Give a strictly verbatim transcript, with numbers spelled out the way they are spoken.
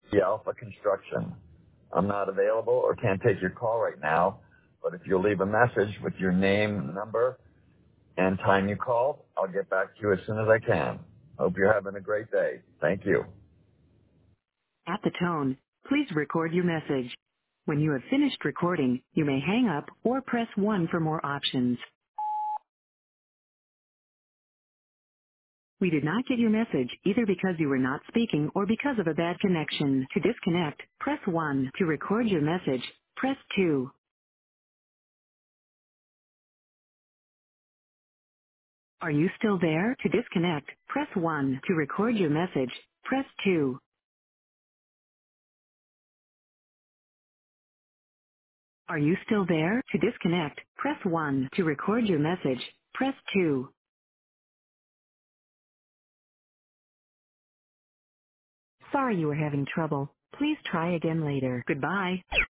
The Alpha Construction. I'm not available or can't take your call right now, but if you'll leave a message with your name, number, and time you called, I'll get back to you as soon as I can. Hope you're having a great day. Thank you. At the tone, please record your message. When you have finished recording, you may hang up or press one for more options. We did not get your message either because you were not speaking or because of a bad connection. To disconnect, press one. To record your message, press two. Are you still there? To disconnect, press one. To record your message, press two. Are you still there? To disconnect, press one. To record your message, press two. Sorry you were having trouble. Please try again later. Goodbye.